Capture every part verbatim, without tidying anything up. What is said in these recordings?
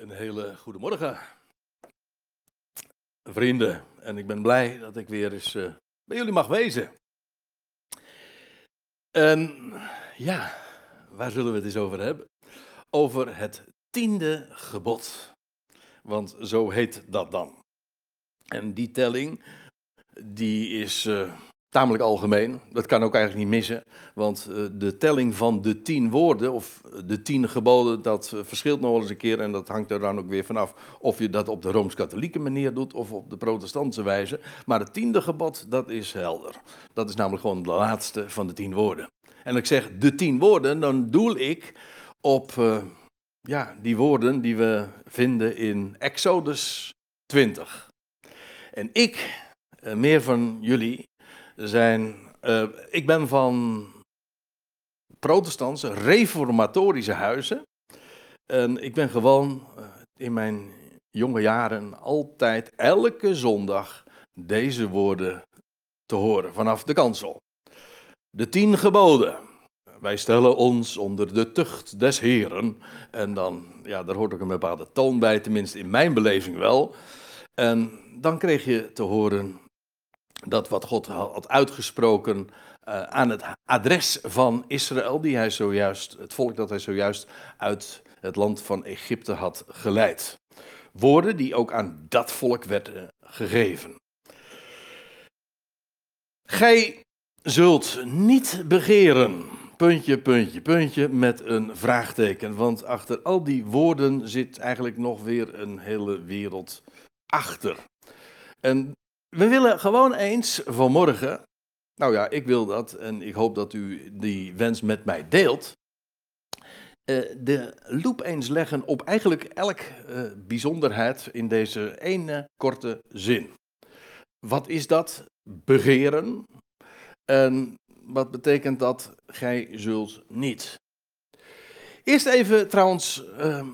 Een hele goede morgen, vrienden. En ik ben blij dat ik weer eens uh, bij jullie mag wezen. En ja, waar zullen we het eens over hebben? Over het tiende gebod. Want zo heet dat dan. En die telling, die is uh, tamelijk algemeen. Dat kan ook eigenlijk niet missen. Want uh, de telling van de tien woorden, of de tien geboden, dat uh, verschilt nog wel eens een keer. En dat hangt er dan ook weer vanaf of je dat op de Rooms-Katholieke manier doet of op de protestantse wijze. Maar het tiende gebod, dat is helder. Dat is namelijk gewoon de laatste van de tien woorden. En als ik zeg de tien woorden, dan doel ik op uh, ja, die woorden die we vinden in Exodus twintig. En ik, uh, meer van jullie, zijn, uh, ik ben van protestantse, reformatorische huizen. En ik ben gewoon uh, in mijn jonge jaren altijd elke zondag deze woorden te horen vanaf de kansel. De tien geboden. Wij stellen ons onder de tucht des Heren. En dan, ja, daar hoort ook een bepaalde toon bij, tenminste in mijn beleving wel. En dan kreeg je te horen dat wat God had uitgesproken uh, aan het adres van Israël, die hij zojuist, het volk dat hij zojuist uit het land van Egypte had geleid. Woorden die ook aan dat volk werden gegeven. Gij zult niet begeren, puntje, puntje, puntje, met een vraagteken. Want achter al die woorden zit eigenlijk nog weer een hele wereld achter. En we willen gewoon eens vanmorgen, nou ja, ik wil dat en ik hoop dat u die wens met mij deelt, uh, de loep eens leggen op eigenlijk elk uh, bijzonderheid in deze ene korte zin. Wat is dat? Begeren. En wat betekent dat? Gij zult niet. Eerst even trouwens Uh,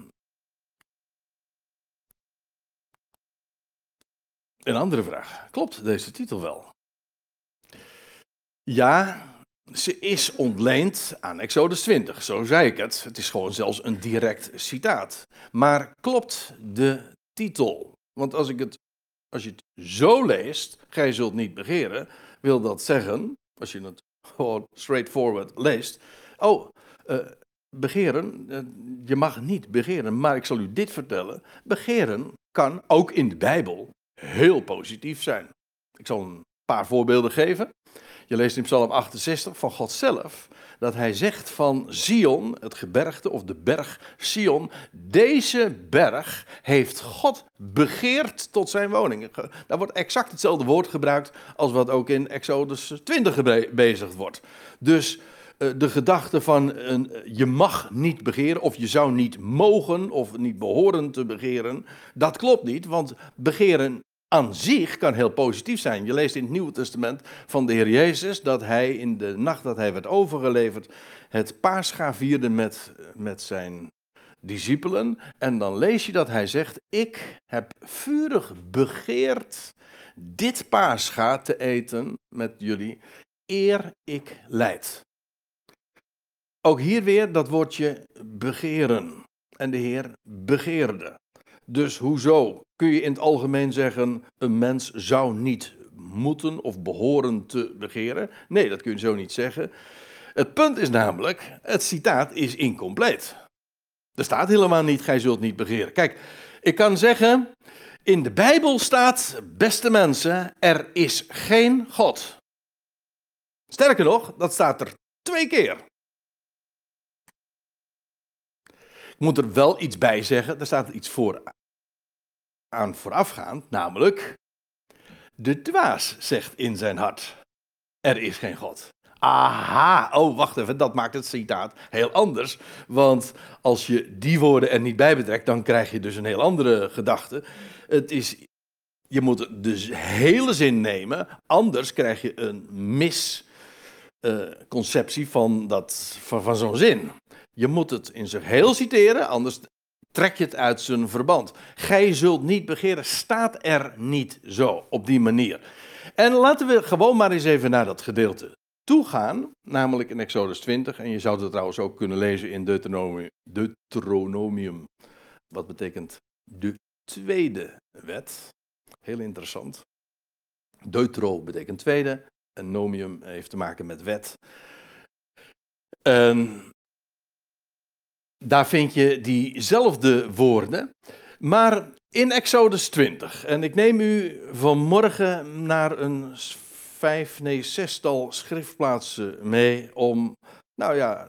Een andere vraag. Klopt deze titel wel? Ja, ze is ontleend aan Exodus twintig, zo zei ik het. Het is gewoon zelfs een direct citaat. Maar klopt de titel? Want als, ik het, als je het zo leest, gij zult niet begeren, wil dat zeggen, als je het gewoon straightforward leest, oh, uh, begeren, uh, je mag niet begeren, maar ik zal u dit vertellen. Begeren kan ook in de Bijbel heel positief zijn. Ik zal een paar voorbeelden geven. Je leest in Psalm achtenzestig van God zelf dat hij zegt van Sion, het gebergte of de berg Sion, deze berg heeft God begeerd tot zijn woning. Daar wordt exact hetzelfde woord gebruikt als wat ook in Exodus twintig gebezigd wordt. Dus uh, de gedachte van uh, je mag niet begeren of je zou niet mogen of niet behoren te begeren, dat klopt niet, want begeren aan zich kan heel positief zijn. Je leest in het Nieuwe Testament van de Heer Jezus dat hij in de nacht dat hij werd overgeleverd het Pascha vierde met, met zijn discipelen. En dan lees je dat hij zegt, ik heb vurig begeerd dit Pascha te eten met jullie, eer ik lijd. Ook hier weer dat woordje begeren. En de Heer begeerde. Dus hoezo kun je in het algemeen zeggen, een mens zou niet moeten of behoren te begeren? Nee, dat kun je zo niet zeggen. Het punt is namelijk, het citaat is incompleet. Er staat helemaal niet, gij zult niet begeren. Kijk, ik kan zeggen, in de Bijbel staat, beste mensen, er is geen God. Sterker nog, dat staat er twee keer. Ik moet er wel iets bij zeggen, er staat er iets voor aan voorafgaand, namelijk, de dwaas zegt in zijn hart, er is geen God. Aha, oh wacht even, dat maakt het citaat heel anders, want als je die woorden er niet bij betrekt, dan krijg je dus een heel andere gedachte. Het is, je moet de hele zin nemen, anders krijg je een misconceptie uh, van, dat, van, van zo'n zin. Je moet het in zijn geheel citeren, anders trek je het uit zijn verband. Gij zult niet begeren, staat er niet zo, op die manier. En laten we gewoon maar eens even naar dat gedeelte toe gaan, namelijk in Exodus twintig. En je zou het trouwens ook kunnen lezen in Deuteronomium, Deuteronomium Wat betekent de tweede wet? Heel interessant. Deutero betekent tweede. En nomium heeft te maken met wet. En daar vind je diezelfde woorden. Maar in Exodus twintig. En ik neem u vanmorgen naar een vijf, nee zestal schriftplaatsen mee om, nou ja,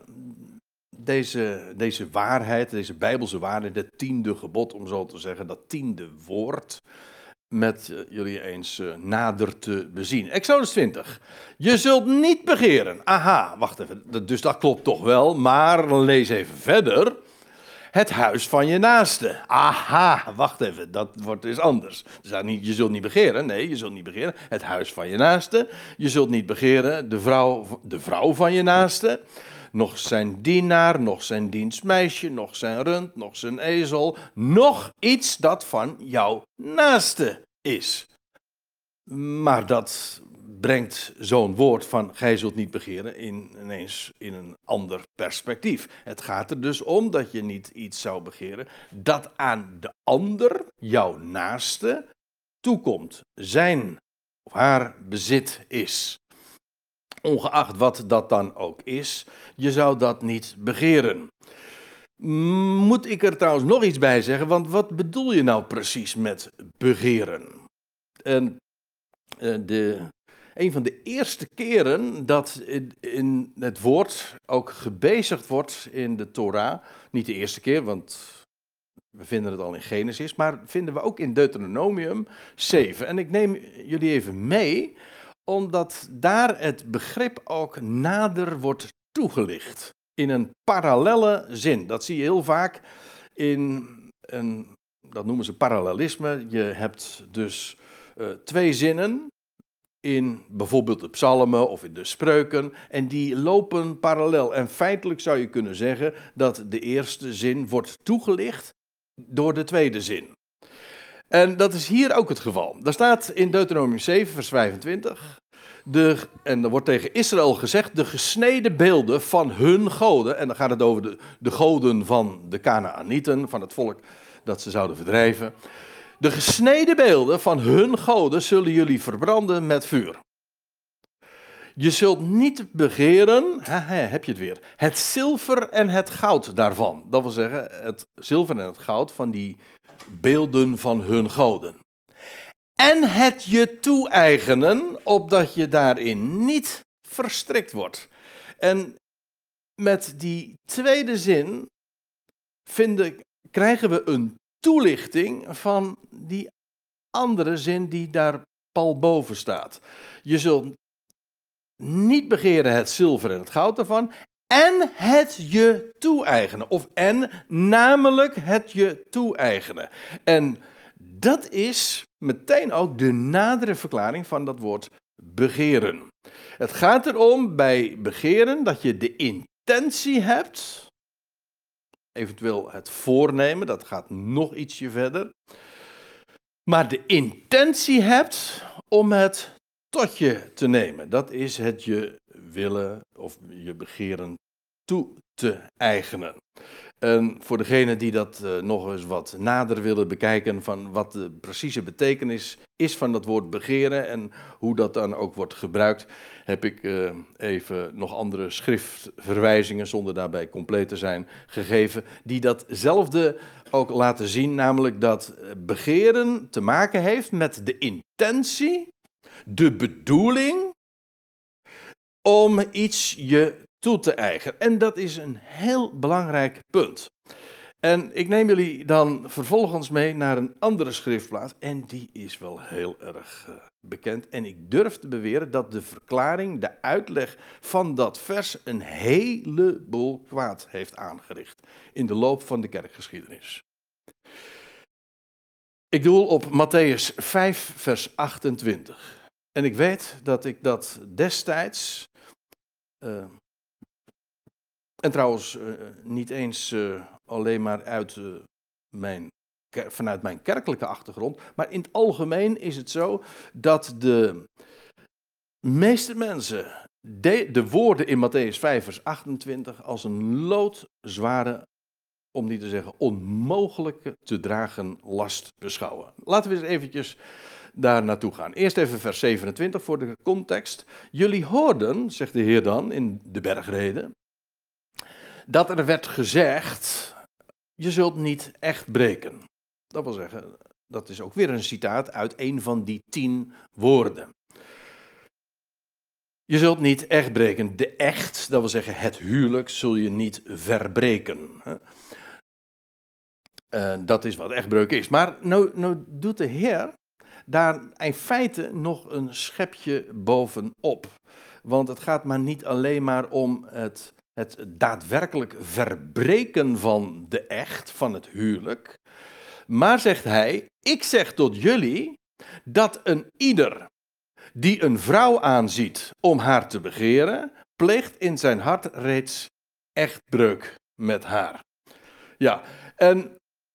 deze, deze waarheid, deze Bijbelse waarheid, het tiende gebod, om zo te zeggen, dat tiende woord, met uh, jullie eens uh, nader te bezien. Exodus twintig. Je zult niet begeren. Aha, wacht even. Dus dat klopt toch wel. Maar lees even verder. Het huis van je naaste. Aha, wacht even. Dat wordt dus anders. Dus niet, je zult niet begeren. Nee, je zult niet begeren. Het huis van je naaste. Je zult niet begeren de vrouw, de vrouw van je naaste. Nog zijn dienaar, nog zijn dienstmeisje, nog zijn rund, nog zijn ezel, nog iets dat van jouw naaste is. Maar dat brengt zo'n woord van gij zult niet begeren in, ineens in een ander perspectief. Het gaat er dus om dat je niet iets zou begeren dat aan de ander, jouw naaste, toekomt. Zijn of haar bezit is. Ongeacht wat dat dan ook is, je zou dat niet begeren. Moet ik er trouwens nog iets bij zeggen, want wat bedoel je nou precies met begeren? En de, een van de eerste keren dat in het woord ook gebezigd wordt in de Torah, niet de eerste keer, want we vinden het al in Genesis, maar vinden we ook in Deuteronomium zeven. En ik neem jullie even mee, omdat daar het begrip ook nader wordt toegelicht. In een parallelle zin. Dat zie je heel vaak in een, dat noemen ze parallelisme. Je hebt dus uh, twee zinnen in bijvoorbeeld de psalmen of in de spreuken. En die lopen parallel. En feitelijk zou je kunnen zeggen dat de eerste zin wordt toegelicht door de tweede zin. En dat is hier ook het geval. Daar staat in Deuteronomium zeven, vers vijfentwintig... De, en er wordt tegen Israël gezegd, de gesneden beelden van hun goden. En dan gaat het over de, de goden van de Kanaanieten, van het volk dat ze zouden verdrijven. De gesneden beelden van hun goden zullen jullie verbranden met vuur. Je zult niet begeren, haha, heb je het weer, het zilver en het goud daarvan. Dat wil zeggen, het zilver en het goud van die beelden van hun goden. En het je toe-eigenen, opdat je daarin niet verstrikt wordt. En met die tweede zin vinden, krijgen we een toelichting van die andere zin die daar pal boven staat. Je zult niet begeren het zilver en het goud ervan, en het je toe-eigenen. Of en, namelijk het je toe-eigenen. En dat is meteen ook de nadere verklaring van dat woord begeren. Het gaat erom bij begeren dat je de intentie hebt, eventueel het voornemen, dat gaat nog ietsje verder, maar de intentie hebt om het tot je te nemen. Dat is het je willen of je begeren toe te eigenen. En voor degenen die dat uh, nog eens wat nader willen bekijken van wat de precieze betekenis is van dat woord begeren en hoe dat dan ook wordt gebruikt, heb ik uh, even nog andere schriftverwijzingen, zonder daarbij compleet te zijn, gegeven, die datzelfde ook laten zien, namelijk dat begeren te maken heeft met de intentie, de bedoeling om iets je toe te eigenen. En dat is een heel belangrijk punt. En ik neem jullie dan vervolgens mee naar een andere schriftplaats. En die is wel heel erg uh, bekend. En ik durf te beweren dat de verklaring, de uitleg van dat vers een heleboel kwaad heeft aangericht in de loop van de kerkgeschiedenis. Ik doel op Matthäus vijf, vers achtentwintig. En ik weet dat ik dat destijds... Uh, En trouwens, uh, niet eens uh, alleen maar uit, uh, mijn, vanuit mijn kerkelijke achtergrond, maar in het algemeen is het zo dat de meeste mensen de, de woorden in Matthäus vijf vers achtentwintig als een loodzware om niet te zeggen onmogelijke te dragen last beschouwen. Laten we eens eventjes daar naartoe gaan. Eerst even vers zevenentwintig voor de context. Jullie hoorden, zegt de Heer dan in de bergreden, dat er werd gezegd, je zult niet echt breken. Dat wil zeggen, dat is ook weer een citaat uit een van die tien woorden. Je zult niet echt breken. De echt, dat wil zeggen het huwelijk, zul je niet verbreken. Uh, dat is wat echtbreuk is. Maar nou, nou doet de Heer daar in feite nog een schepje bovenop. Want het gaat maar niet alleen maar om het, het daadwerkelijk verbreken van de echt, van het huwelijk. Maar zegt hij, ik zeg tot jullie dat een ieder die een vrouw aanziet om haar te begeren, pleegt in zijn hart reeds echtbreuk met haar. Ja, en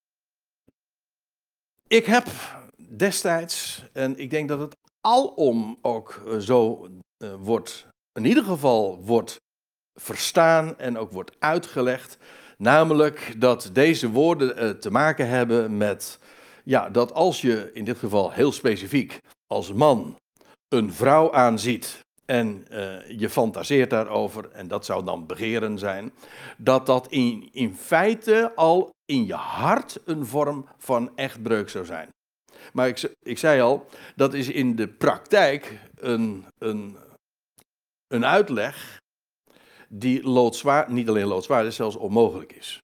ik heb destijds, en ik denk dat het alom ook zo uh, wordt, in ieder geval wordt verstaan en ook wordt uitgelegd, namelijk dat deze woorden uh, te maken hebben met, ja, dat als je in dit geval heel specifiek als man een vrouw aanziet en uh, je fantaseert daarover, en dat zou dan begeren zijn, dat dat in, in feite al in je hart een vorm van echtbreuk zou zijn. Maar ik, ik zei al, dat is in de praktijk een, een, een uitleg die loodzwaar, niet alleen loodzwaar, zelfs onmogelijk is.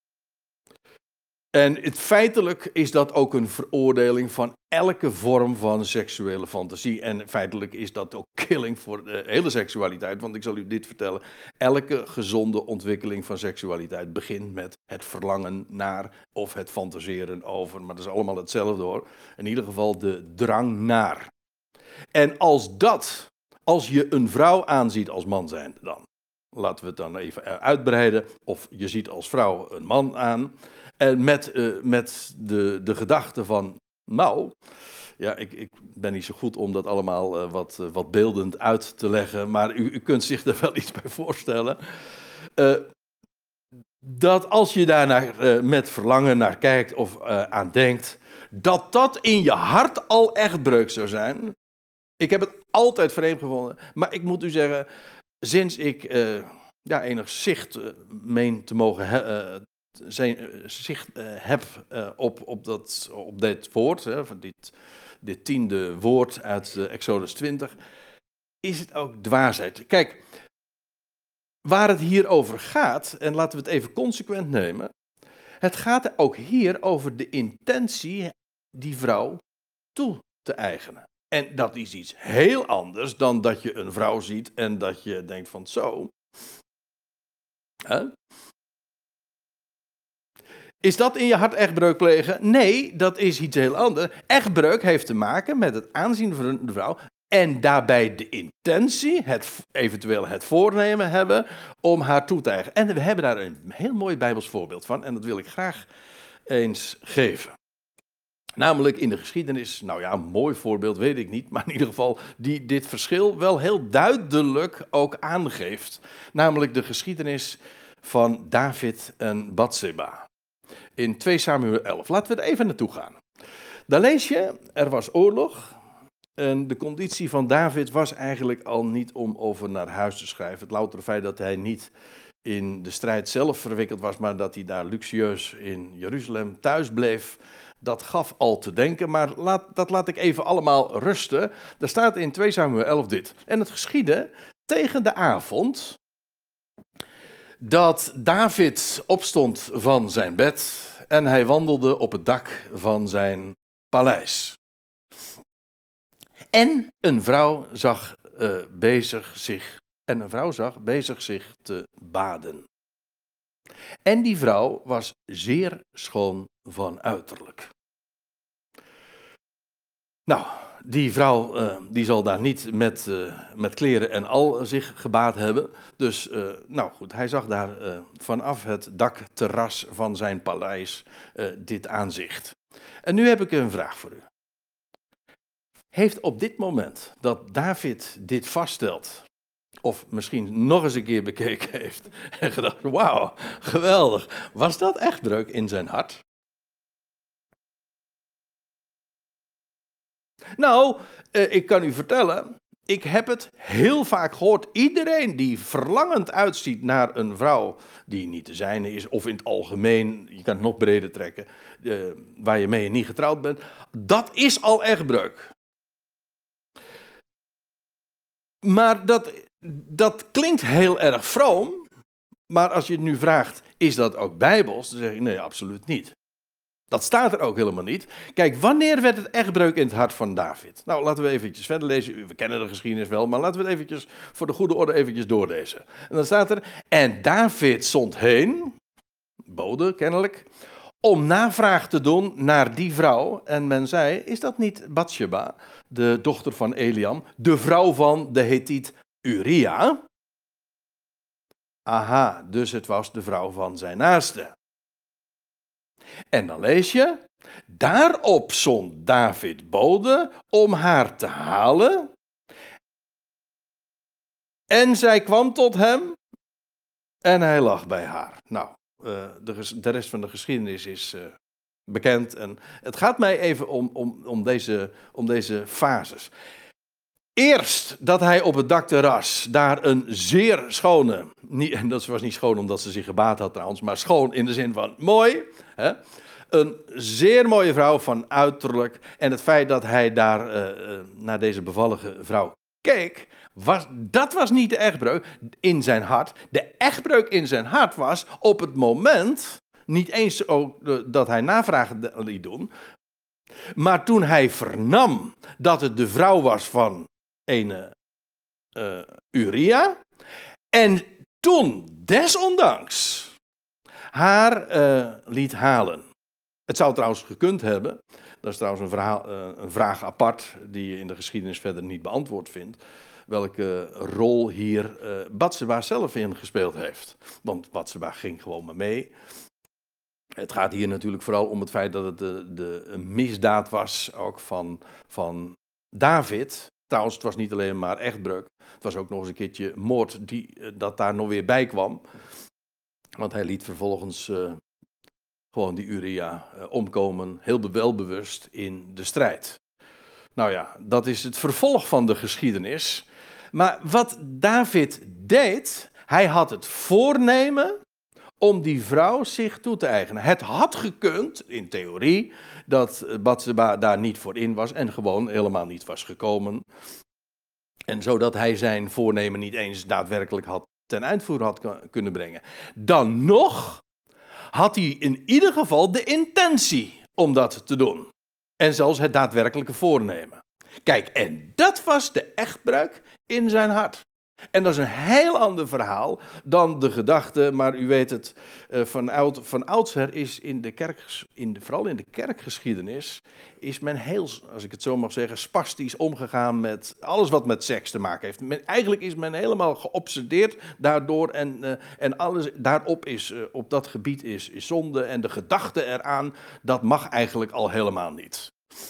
En het, feitelijk is dat ook een veroordeling van elke vorm van seksuele fantasie. En feitelijk is dat ook killing voor de hele seksualiteit. Want ik zal u dit vertellen. Elke gezonde ontwikkeling van seksualiteit begint met het verlangen naar of het fantaseren over. Maar dat is allemaal hetzelfde hoor. In ieder geval de drang naar. En als dat, als je een vrouw aanziet als man zijnde dan. Laten we het dan even uitbreiden. Of je ziet als vrouw een man aan. En met, uh, met de, de gedachte van, nou, ja, ik, ik ben niet zo goed om dat allemaal uh, wat, uh, wat beeldend uit te leggen, maar u, u kunt zich er wel iets bij voorstellen. Uh, dat als je daar naar, uh, met verlangen naar kijkt of uh, aan denkt, dat dat in je hart al echtbreuk zou zijn. Ik heb het altijd vreemd gevonden, maar ik moet u zeggen, sinds ik uh, ja, enig zicht uh, meen te mogen hebben, uh, zijn uh, zicht uh, heb uh, op, op, dat, op dit woord, hè, van dit, dit tiende woord uit uh, Exodus twintig, is het ook dwaasheid. Kijk, waar het hier over gaat, en laten we het even consequent nemen, het gaat ook hier over de intentie die vrouw toe te eigenen. En dat is iets heel anders dan dat je een vrouw ziet en dat je denkt van zo. Huh? Is dat in je hart echtbreuk plegen? Nee, dat is iets heel anders. Echtbreuk heeft te maken met het aanzien van de vrouw en daarbij de intentie, het, eventueel het voornemen hebben om haar toe te eigenen. En we hebben daar een heel mooi Bijbels voorbeeld van en dat wil ik graag eens geven. Namelijk in de geschiedenis, nou ja, een mooi voorbeeld weet ik niet, maar in ieder geval die dit verschil wel heel duidelijk ook aangeeft. Namelijk de geschiedenis van David en Batseba. In twee Samuel elf. Laten we er even naartoe gaan. Daar lees je, er was oorlog. En de conditie van David was eigenlijk al niet om over naar huis te schrijven. Het loutere feit dat hij niet in de strijd zelf verwikkeld was, maar dat hij daar luxueus in Jeruzalem thuis bleef. Dat gaf al te denken, maar laat, dat laat ik even allemaal rusten. Daar staat in twee Samuel elf dit. En het geschiedde tegen de avond dat David opstond van zijn bed en hij wandelde op het dak van zijn paleis. En een vrouw zag uh, bezig zich en een vrouw zag bezig zich te baden. En die vrouw was zeer schoon van uiterlijk. Nou, die vrouw uh, die zal daar niet met, uh, met kleren en al zich gebaad hebben. Dus, uh, nou goed, hij zag daar uh, vanaf het dakterras van zijn paleis uh, dit aanzicht. En nu heb ik een vraag voor u. Heeft op dit moment dat David dit vaststelt, Of misschien nog eens een keer bekeken heeft en gedacht, wauw, geweldig. Was dat echtbreuk in zijn hart? Nou, eh, ik kan u vertellen, ik heb het heel vaak gehoord. Iedereen die verlangend uitziet naar een vrouw die niet de zijne is, of in het algemeen, je kan het nog breder trekken, eh, waar je mee niet getrouwd bent, dat is al echtbreuk. Maar dat, dat klinkt heel erg vroom, maar als je het nu vraagt, is dat ook bijbels? Dan zeg ik, nee, absoluut niet. Dat staat er ook helemaal niet. Kijk, wanneer werd het echtbreuk in het hart van David? Nou, laten we eventjes verder lezen. We kennen de geschiedenis wel, maar laten we het eventjes voor de goede orde eventjes doorlezen. En dan staat er, en David zond heen, bode kennelijk, om navraag te doen naar die vrouw. En men zei, is dat niet Batsheba, de dochter van Eliam, de vrouw van de Hethiet Uria? Aha, dus het was de vrouw van zijn naaste. En dan lees je, daarop zond David bode om haar te halen. En zij kwam tot hem en hij lag bij haar. Nou, uh, de, de rest van de geschiedenis is uh, bekend. En het gaat mij even om, om, om, deze, om deze fases. Eerst dat hij op het dakterras daar een zeer schone, niet, en dat was niet schoon omdat ze zich gebaad had trouwens, maar schoon in de zin van mooi, hè, een zeer mooie vrouw van uiterlijk. En het feit dat hij daar uh, uh, naar deze bevallige vrouw keek, was, dat was niet de echtbreuk in zijn hart. De echtbreuk in zijn hart was op het moment, niet eens ook uh, dat hij navraag liet doen, maar toen hij vernam dat het de vrouw was van ene uh, Uria, en toen desondanks haar uh, liet halen. Het zou trouwens gekund hebben, dat is trouwens een, verhaal, uh, een vraag apart die je in de geschiedenis verder niet beantwoord vindt, welke rol hier uh, Batsheba zelf in gespeeld heeft. Want Batsheba ging gewoon maar mee. Het gaat hier natuurlijk vooral om het feit dat het de, de, een misdaad was, ook van, van David. Trouwens, het was niet alleen maar echtbreuk. Het was ook nog eens een keertje moord die, dat daar nog weer bij kwam. Want hij liet vervolgens uh, gewoon die Uria uh, omkomen, heel welbewust in de strijd. Nou ja, dat is het vervolg van de geschiedenis. Maar wat David deed, hij had het voornemen om die vrouw zich toe te eigenen. Het had gekund, in theorie, dat Batsheba daar niet voor in was en gewoon helemaal niet was gekomen. En zodat hij zijn voornemen niet eens daadwerkelijk had ten uitvoer had kunnen brengen. Dan nog had hij in ieder geval de intentie om dat te doen. En zelfs het daadwerkelijke voornemen. Kijk, en dat was de echtbreuk in zijn hart. En dat is een heel ander verhaal dan de gedachte, maar u weet het, van, oud, van oudsher is in de kerk, in de, vooral in de kerkgeschiedenis, is men heel, als ik het zo mag zeggen, spastisch omgegaan met alles wat met seks te maken heeft. Men, eigenlijk is men helemaal geobsedeerd daardoor en, uh, en alles daarop is, uh, op dat gebied is, is zonde en de gedachte eraan, dat mag eigenlijk al helemaal niet.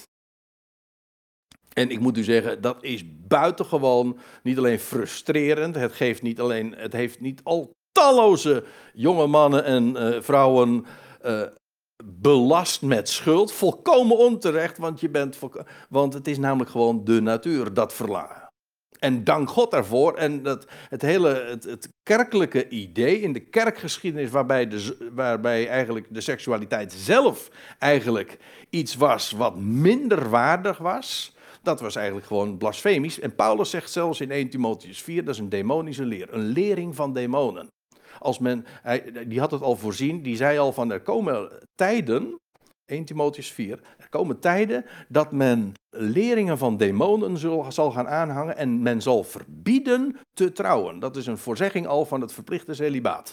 En ik moet u zeggen, dat is buitengewoon niet alleen frustrerend. Het, geeft niet alleen, het heeft niet al talloze jonge mannen en uh, vrouwen uh, belast met schuld. Volkomen onterecht, want, je bent volko- want het is namelijk gewoon de natuur, dat verlangen. En dank God daarvoor. En dat, het hele het, het kerkelijke idee in de kerkgeschiedenis, waarbij, de, waarbij eigenlijk de seksualiteit zelf eigenlijk iets was wat minder waardig was. Dat was eigenlijk gewoon blasfemisch. En Paulus zegt zelfs in eerste Timotheüs vier, dat is een demonische leer. Een lering van demonen. Als men, hij, die had het al voorzien, die zei al van er komen tijden, eerste Timotheüs vier, er komen tijden dat men leringen van demonen zal, zal gaan aanhangen en men zal verbieden te trouwen. Dat is een voorzegging al van het verplichte celibaat.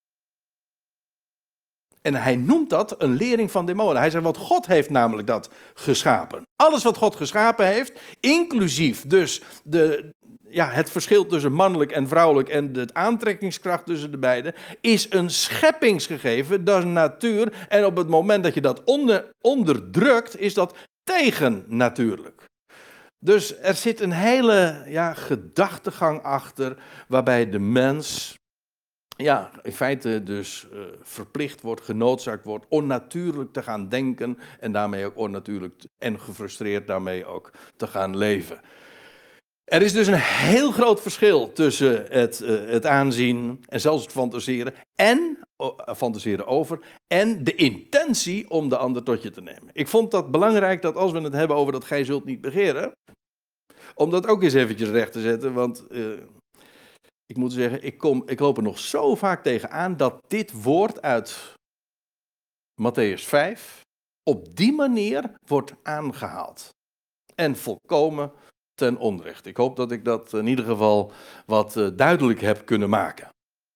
En hij noemt dat een lering van demonen. Hij zegt, want God heeft namelijk dat geschapen. Alles wat God geschapen heeft, inclusief dus de, ja, het verschil tussen mannelijk en vrouwelijk en de aantrekkingskracht tussen de beiden, is een scheppingsgegeven, dat is natuur. En op het moment dat je dat onder, onderdrukt, is dat tegennatuurlijk. Dus er zit een hele ja, gedachtegang achter, waarbij de mens, ja, in feite dus uh, verplicht wordt, genoodzaakt wordt, onnatuurlijk te gaan denken en daarmee ook onnatuurlijk en gefrustreerd daarmee ook te gaan leven. Er is dus een heel groot verschil tussen het, uh, het aanzien en zelfs het fantaseren en uh, fantaseren over en de intentie om de ander tot je te nemen. Ik vond dat belangrijk dat als we het hebben over dat gij zult niet begeren, om dat ook eens eventjes recht te zetten, want uh, ik moet zeggen, ik, kom, ik loop er nog zo vaak tegenaan dat dit woord uit Mattheüs vijf op die manier wordt aangehaald. En volkomen ten onrechte. Ik hoop dat ik dat in ieder geval wat uh, duidelijk heb kunnen maken.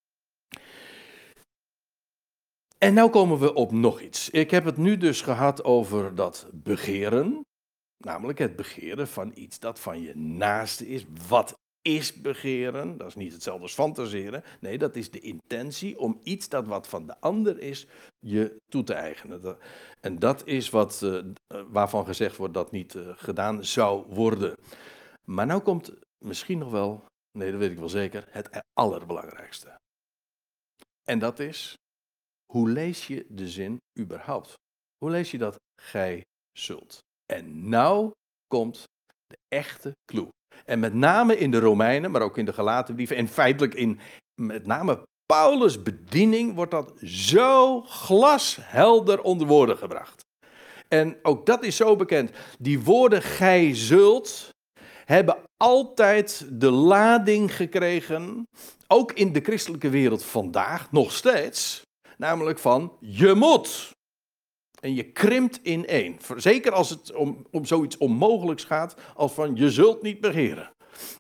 En nou komen we op nog iets. Ik heb het nu dus gehad over dat begeren. Namelijk het begeren van iets dat van je naaste is. Wat is begeren? Dat is niet hetzelfde als fantaseren. Nee, dat is de intentie om iets dat wat van de ander is, je toe te eigenen. En dat is wat, uh, waarvan gezegd wordt dat niet uh, gedaan zou worden. Maar nou komt misschien nog wel, nee dat weet ik wel zeker, het allerbelangrijkste. En dat is, hoe lees je de zin überhaupt? Hoe lees je dat gij zult? En nou komt de echte clue. En met name in de Romeinen, maar ook in de Galatenbrieven en feitelijk in met name Paulus' bediening wordt dat zo glashelder onder woorden gebracht. En ook dat is zo bekend. Die woorden gij zult hebben altijd de lading gekregen, ook in de christelijke wereld vandaag, nog steeds, namelijk van je moet. En je krimpt in één. Zeker als het om, om zoiets onmogelijks gaat als van je zult niet begeren.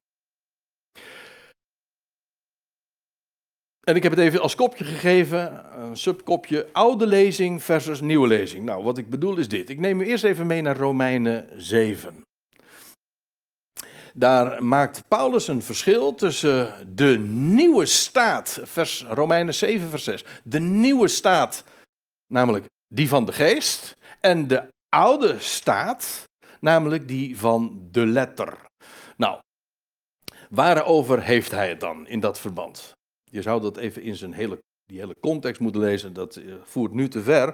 En ik heb het even als kopje gegeven, een subkopje, oude lezing versus nieuwe lezing. Nou, wat ik bedoel is dit. Ik neem u eerst even mee naar Romeinen zeven. Daar maakt Paulus een verschil tussen de nieuwe staat, vers Romeinen zeven vers zes, de nieuwe staat, namelijk die van de geest, en de oude staat, namelijk die van de letter. Nou, waarover heeft hij het dan in dat verband? Je zou dat even in zijn hele, die hele context moeten lezen, dat uh, voert nu te ver.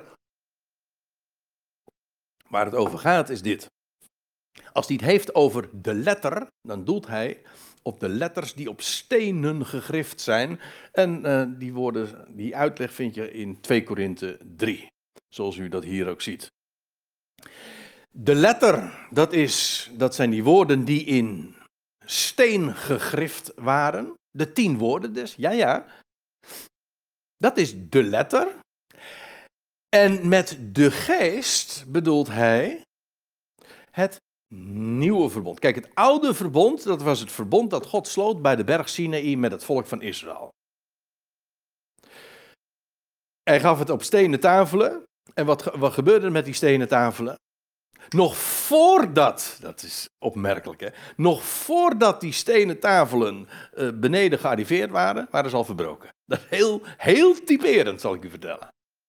Waar het over gaat is dit. Als hij het heeft over de letter, dan doelt hij op de letters die op stenen gegrift zijn. En uh, die, woorden, die uitleg vind je in twee Korinthe drie, zoals u dat hier ook ziet. De letter, dat, is, dat zijn die woorden die in steen gegrift waren. De tien woorden dus, ja ja. Dat is de letter. En met de geest bedoelt hij het nieuwe verbond. Kijk, het oude verbond, dat was het verbond dat God sloot bij de berg Sinaï met het volk van Israël. Hij gaf het op stenen tafelen. En wat, wat gebeurde er met die stenen tafelen? Nog voordat, dat is opmerkelijk hè, nog voordat die stenen tafelen uh, beneden gearriveerd waren, waren ze al verbroken. Dat is heel, heel typerend, zal ik u vertellen.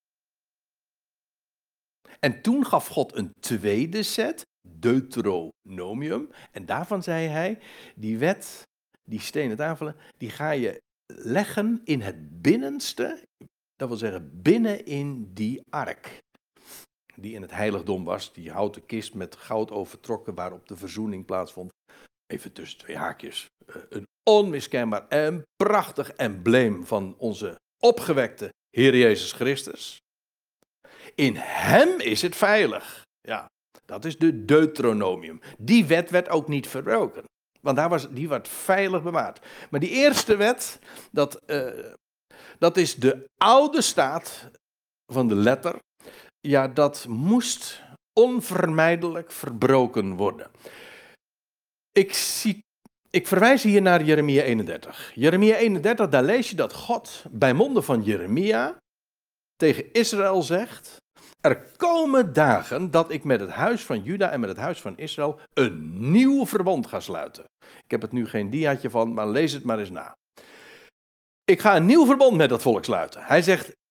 En toen gaf God een tweede set, Deuteronomium, en daarvan zei hij, die wet, die stenen tafelen, die ga je leggen in het binnenste, dat wil zeggen binnen in die ark. Die in het heiligdom was, die houten kist met goud overtrokken waarop de verzoening plaatsvond. Even tussen twee haakjes. Een onmiskenbaar en prachtig embleem van onze opgewekte Heer Jezus Christus. In hem is het veilig. Ja, dat is de Deuteronomium. Die wet werd ook niet verbroken. Want daar was, die werd veilig bewaard. Maar die eerste wet, dat, uh, dat is de oude staat van de letter. Ja, dat moest onvermijdelijk verbroken worden. Ik, zie, ik verwijs hier naar Jeremia eenendertig. Jeremia eenendertig, daar lees je dat God bij monden van Jeremia tegen Israël zegt: er komen dagen dat ik met het huis van Juda en met het huis van Israël een nieuw verbond ga sluiten. Ik heb het nu geen diaatje van, maar lees het maar eens na. Ik ga een nieuw verbond met dat volk sluiten. Hij zegt,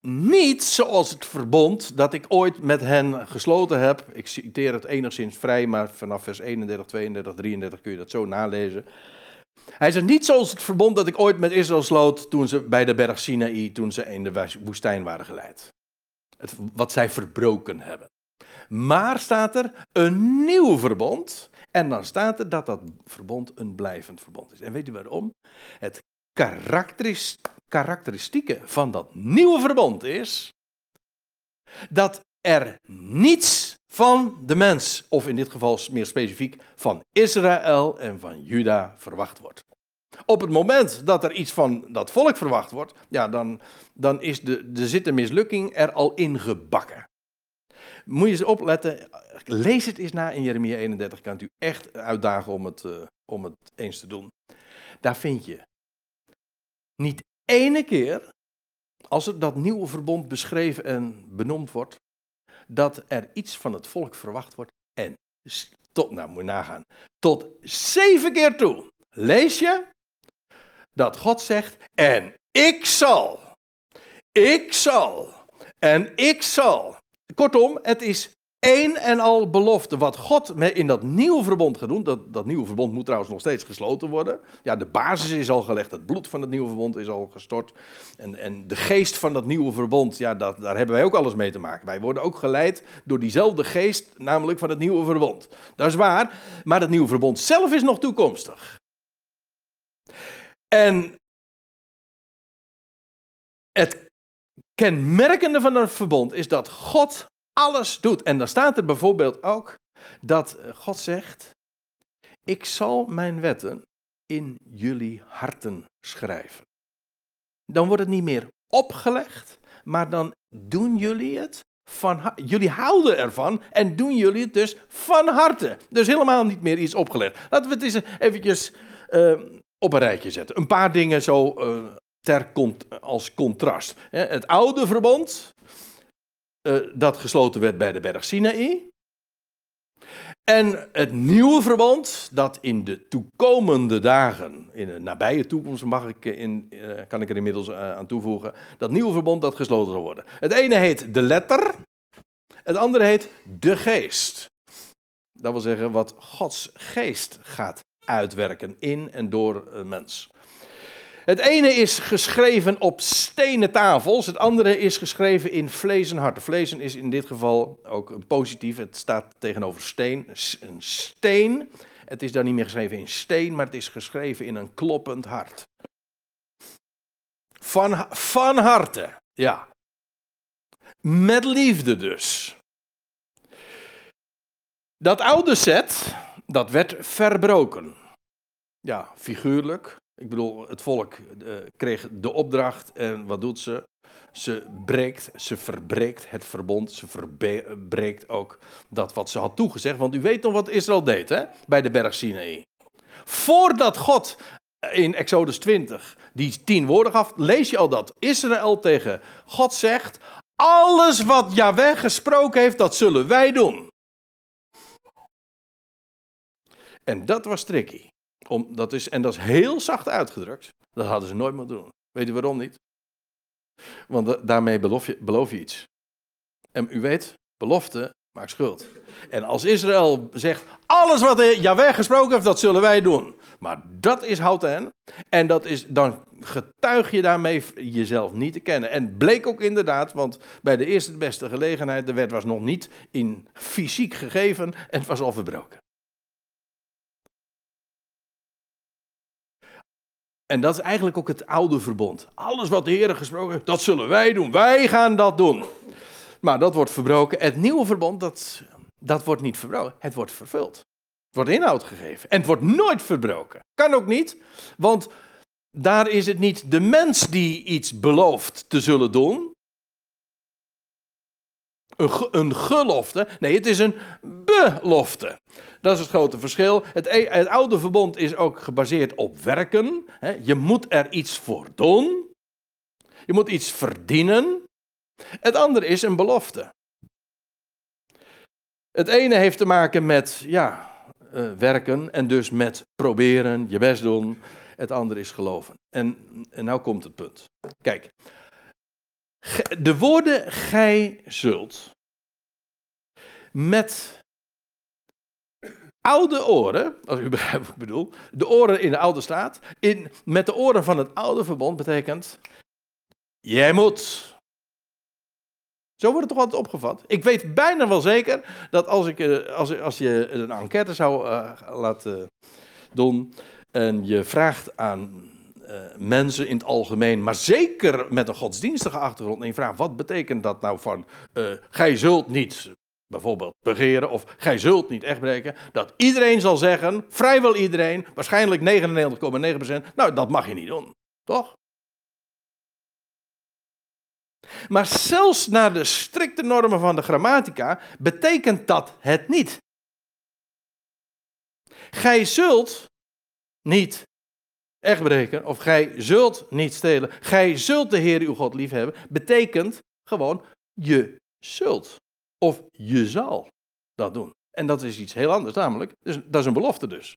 niet zoals het verbond dat ik ooit met hen gesloten heb. Ik citeer het enigszins vrij, maar vanaf vers eenendertig, tweeëndertig, drieëndertig kun je dat zo nalezen. Hij zegt niet zoals het verbond dat ik ooit met Israël sloot toen ze bij de berg Sinaï, toen ze in de woestijn waren geleid. Het, wat zij verbroken hebben. Maar staat er een nieuw verbond. En dan staat er dat dat verbond een blijvend verbond is. En weet u waarom? Het karakteris, karakteristieke van dat nieuwe verbond is dat er niets van de mens, of in dit geval meer specifiek van Israël en van Juda verwacht wordt. Op het moment dat er iets van dat volk verwacht wordt, ja, dan, dan is de, de zit de mislukking er al ingebakken. Moet je eens opletten, lees het eens na in Jeremia eenendertig, kan het u echt uitdagen om het, uh, om het eens te doen. Daar vind je niet ene keer, als er dat nieuwe verbond beschreven en benoemd wordt, dat er iets van het volk verwacht wordt. En tot, nou moet je nagaan, tot zeven keer toe lees je dat God zegt, en ik zal, ik zal, en ik zal. Kortom, het is één en al belofte wat God in dat nieuwe verbond gaat doen. Dat, dat nieuwe verbond moet trouwens nog steeds gesloten worden. Ja, de basis is al gelegd, het bloed van het nieuwe verbond is al gestort. En, en de geest van dat nieuwe verbond, ja, dat, daar hebben wij ook alles mee te maken. Wij worden ook geleid door diezelfde geest, namelijk van het nieuwe verbond. Dat is waar, maar het nieuwe verbond zelf is nog toekomstig. En het kenmerkende van een verbond is dat God alles doet. En dan staat er bijvoorbeeld ook dat God zegt, ik zal mijn wetten in jullie harten schrijven. Dan wordt het niet meer opgelegd, maar dan doen jullie het van harte. Jullie houden ervan en doen jullie het dus van harte. Dus helemaal niet meer iets opgelegd. Laten we het eens eventjes uh, op een rijtje zetten. Een paar dingen zo uh, ter cont- als contrast. Het oude verbond, uh, dat gesloten werd bij de berg Sinaï. En het nieuwe verbond, dat in de toekomende dagen, in de nabije toekomst mag ik in, uh, kan ik er inmiddels uh, aan toevoegen, dat nieuwe verbond dat gesloten zal worden. Het ene heet de letter, het andere heet de geest. Dat wil zeggen wat Gods geest gaat uitwerken in en door een mens. Het ene is geschreven op stenen tafels, het andere is geschreven in vlees en hart. Vlees is in dit geval ook een positief, het staat tegenover steen, een steen. Het is dan niet meer geschreven in steen, maar het is geschreven in een kloppend hart. Van, van harte, ja. Met liefde dus. Dat oude set, dat werd verbroken. Ja, figuurlijk. Ik bedoel, het volk uh, kreeg de opdracht en wat doet ze? Ze breekt, ze verbreekt het verbond, ze verbreekt ook dat wat ze had toegezegd. Want u weet nog wat Israël deed, hè? Bij de berg Sinaï. Voordat God in Exodus twintig die tien woorden gaf, lees je al dat Israël tegen God zegt, alles wat Jahweh gesproken heeft, dat zullen wij doen. En dat was tricky. Om, dat is, en dat is heel zacht uitgedrukt. Dat hadden ze nooit moeten doen. Weet u waarom niet? Want da- daarmee beloof je, beloof je iets. En u weet, belofte maakt schuld. En als Israël zegt, alles wat Jahweh gesproken heeft, dat zullen wij doen. Maar dat is houten. En dat is, dan getuig je daarmee jezelf niet te kennen. En bleek ook inderdaad, want bij de eerste beste gelegenheid, de wet was nog niet in fysiek gegeven en het was al verbroken. En dat is eigenlijk ook het oude verbond. Alles wat de Heer gesproken heeft, dat zullen wij doen. Wij gaan dat doen. Maar dat wordt verbroken. Het nieuwe verbond, dat, dat wordt niet verbroken. Het wordt vervuld. Het wordt inhoud gegeven. En het wordt nooit verbroken. Kan ook niet, want daar is het niet de mens die iets belooft te zullen doen. Een, ge- een gelofte. Nee, het is een belofte. Dat is het grote verschil. Het, e- het oude verbond is ook gebaseerd op werken. Hè. Je moet er iets voor doen. Je moet iets verdienen. Het andere is een belofte. Het ene heeft te maken met ja, uh, werken en dus met proberen, je best doen. Het andere is geloven. En, en nou komt het punt. Kijk, De woorden gij zult. Met oude oren, als u begrijpt wat ik bedoel, de oren in de oude staat, in, met de oren van het oude verbond betekent, jij moet. Zo wordt het toch altijd opgevat. Ik weet bijna wel zeker dat als, ik, als, als je een enquête zou uh, laten doen en je vraagt aan uh, mensen in het algemeen, maar zeker met een godsdienstige achtergrond, en je vraagt wat betekent dat nou van, uh, gij zult niet bijvoorbeeld begeren of gij zult niet echtbreken, dat iedereen zal zeggen, vrijwel iedereen, waarschijnlijk negenennegentig komma negen procent, nou dat mag je niet doen, toch? Maar zelfs naar de strikte normen van de grammatica betekent dat het niet. Gij zult niet echtbreken of gij zult niet stelen. Gij zult de Heer uw God liefhebben. Betekent gewoon je zult of je zal dat doen. En dat is iets heel anders namelijk. Dus dat is een belofte dus.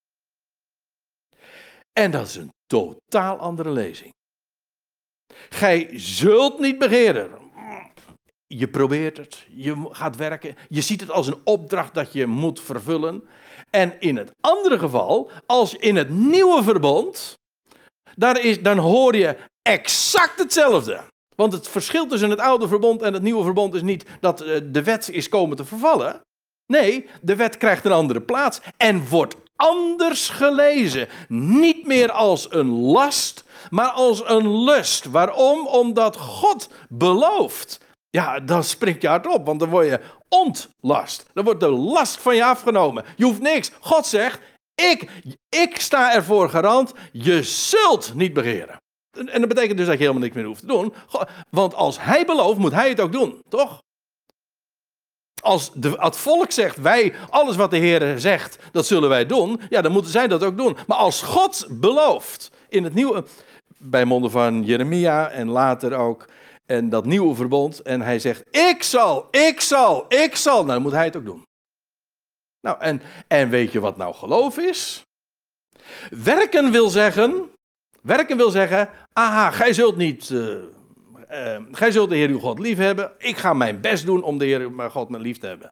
En dat is een totaal andere lezing. Gij zult niet begeren. Je probeert het, je gaat werken, je ziet het als een opdracht dat je moet vervullen. En in het andere geval, als in het nieuwe verbond, daar is, dan hoor je exact hetzelfde. Want het verschil tussen het oude verbond en het nieuwe verbond is niet dat de wet is komen te vervallen. Nee, de wet krijgt een andere plaats en wordt anders gelezen. Niet meer als een last, maar als een lust. Waarom? Omdat God belooft. Ja, dan springt je hard op, want dan word je ontlast. Dan wordt de last van je afgenomen. Je hoeft niks. God zegt, ik, ik sta ervoor garant, je zult niet begeren. En dat betekent dus dat je helemaal niks meer hoeft te doen. Want als hij belooft, moet hij het ook doen, toch? Als de, het volk zegt, wij, alles wat de Heer zegt, dat zullen wij doen. Ja, dan moeten zij dat ook doen. Maar als God belooft, in het nieuwe, bij monden van Jeremia en later ook, en dat nieuwe verbond, en hij zegt, ik zal, ik zal, ik zal, nou dan moet hij het ook doen. Nou, en, en weet je wat nou geloof is? Werken wil zeggen, werken wil zeggen, aha, gij zult niet... Uh, Uh, gij zult de Heer uw God lief hebben. Ik ga mijn best doen om de Heer mijn God mijn lief te hebben.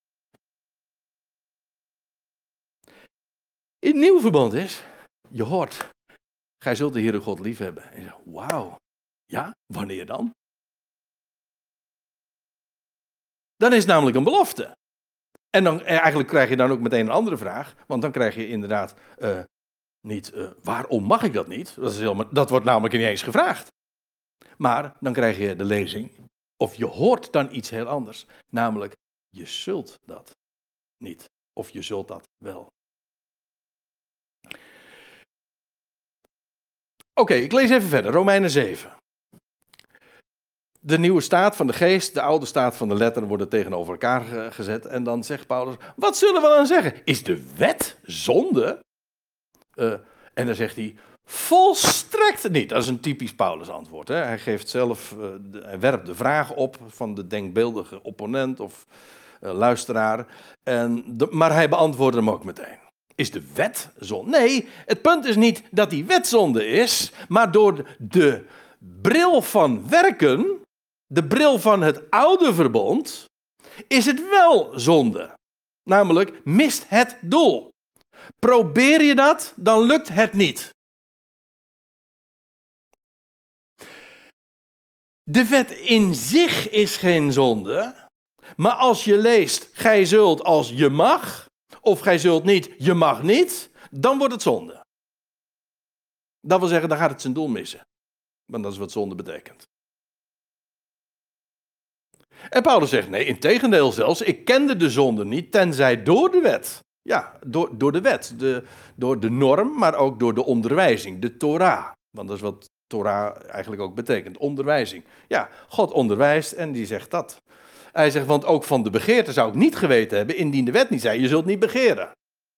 In het nieuwe verband is, je hoort, gij zult de Heer uw God lief hebben. En je zegt, wauw, ja, wanneer dan? Dan is het namelijk een belofte. En dan, eigenlijk krijg je dan ook meteen een andere vraag, want dan krijg je inderdaad uh, niet, uh, waarom mag ik dat niet? Dat, is helemaal, dat wordt namelijk niet eens gevraagd. Maar dan krijg je de lezing, of je hoort dan iets heel anders. Namelijk, je zult dat niet. Of je zult dat wel. Oké, okay, ik lees even verder. Romeinen zeven. De nieuwe staat van de geest, de oude staat van de letter worden tegenover elkaar gezet. En dan zegt Paulus, wat zullen we dan zeggen? Is de wet zonde? Uh, en dan zegt hij... Volstrekt niet. Dat is een typisch Paulus antwoord. Hè. Hij geeft zelf, uh, de, hij werpt de vraag op van de denkbeeldige opponent of uh, luisteraar. En de, maar hij beantwoordt hem ook meteen. Is de wet zonde? Nee, het punt is niet dat die wet zonde is, maar door de bril van werken, de bril van het oude verbond, is het wel zonde. Namelijk, mist het doel. Probeer je dat, dan lukt het niet. De wet in zich is geen zonde, maar als je leest, gij zult als je mag, of gij zult niet, je mag niet, dan wordt het zonde. Dat wil zeggen, dan gaat het zijn doel missen. Want dat is wat zonde betekent. En Paulus zegt, nee, integendeel zelfs, ik kende de zonde niet, tenzij door de wet. Ja, door, door de wet, de, door de norm, maar ook door de onderwijzing, de Torah. Want dat is wat Torah eigenlijk ook betekent, onderwijzing. Ja, God onderwijst en die zegt dat. Hij zegt, want ook van de begeerte zou ik niet geweten hebben, indien de wet niet zei, je zult niet begeren.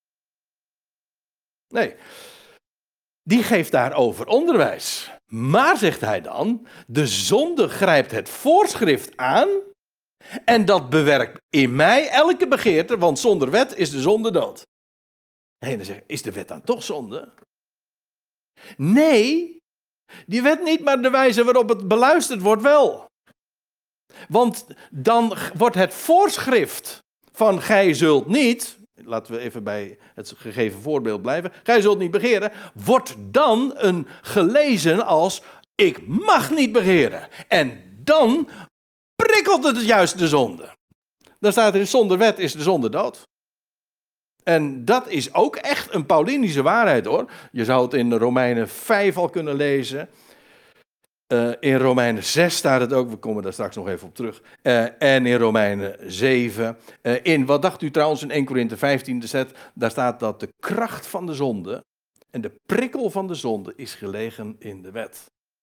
Nee, die geeft daarover onderwijs. Maar, zegt hij dan, de zonde grijpt het voorschrift aan en dat bewerkt in mij elke begeerte, want zonder wet is de zonde dood. En dan zeg ik, is de wet dan toch zonde? Nee, Die wet niet, maar de wijze waarop het beluisterd wordt wel. Want dan wordt het voorschrift van gij zult niet, laten we even bij het gegeven voorbeeld blijven, gij zult niet begeren, wordt dan een gelezen als ik mag niet begeren. En dan prikkelt het juist de zonde. Dan staat er zonder wet is de zonde dood. En dat is ook echt een Paulinische waarheid hoor. Je zou het in Romeinen vijf al kunnen lezen. Uh, in Romeinen zes staat het ook, we komen daar straks nog even op terug. Uh, en in Romeinen zeven. Uh, in, wat dacht u trouwens in Eerste Korinthe vijftien, zet, daar staat dat de kracht van de zonde en de prikkel van de zonde is gelegen in de wet.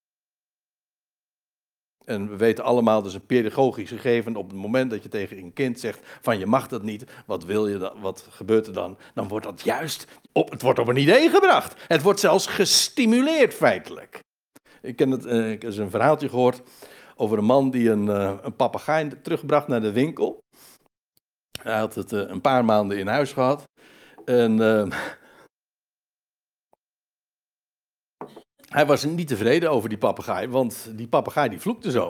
En we weten allemaal, dat is een pedagogisch gegeven, op het moment dat je tegen een kind zegt van je mag dat niet, wat wil je dan, wat gebeurt er dan? Dan wordt dat juist, op, het wordt op een idee gebracht. Het wordt zelfs gestimuleerd feitelijk. Ik heb het, uh, ik heb eens een verhaaltje gehoord over een man die een, uh, een papegaai terugbracht naar de winkel. Hij had het uh, een paar maanden in huis gehad. En uh, hij was niet tevreden over die papegaai, want die papegaai die vloekte zo.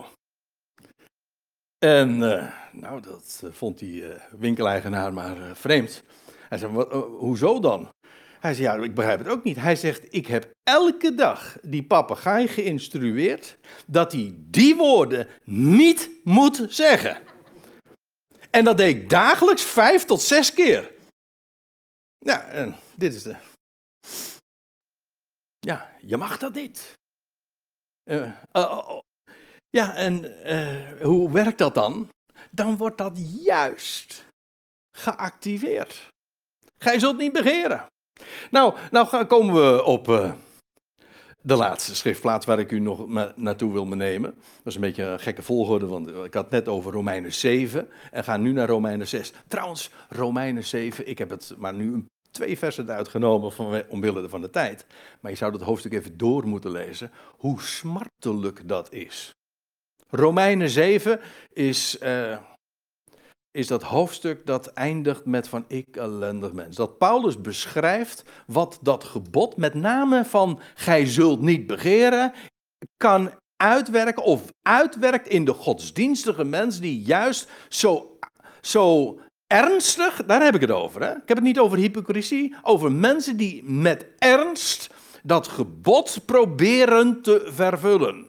En uh, nou, dat uh, vond die uh, winkeleigenaar maar uh, vreemd. Hij zei, wat, uh, hoezo dan? Hij zei, ja, ik begrijp het ook niet. Hij zegt, ik heb elke dag die papegaai geïnstrueerd dat hij die woorden niet moet zeggen. En dat deed ik dagelijks vijf tot zes keer. Ja, en dit is de... Ja, je mag dat niet. Uh, uh, uh, ja, en uh, hoe werkt dat dan? Dan wordt dat juist geactiveerd. Gij zult niet begeren. Nou, nou komen we op uh, de laatste schriftplaats waar ik u nog ma- naartoe wil nemen. Dat is een beetje een gekke volgorde, want ik had het net over Romeinen zeven en ga nu naar Romeinen zes. Trouwens, Romeinen zeven, ik heb het maar nu twee versen uitgenomen van, omwille van de tijd. Maar je zou dat hoofdstuk even door moeten lezen, hoe smartelijk dat is. Romeinen zeven is... Uh, is dat hoofdstuk dat eindigt met van ik ellendig mens. Dat Paulus beschrijft wat dat gebod, met name van gij zult niet begeren, kan uitwerken of uitwerkt in de godsdienstige mens die juist zo, zo ernstig, daar heb ik het over. Hè? Ik heb het niet over hypocrisie, over mensen die met ernst dat gebod proberen te vervullen.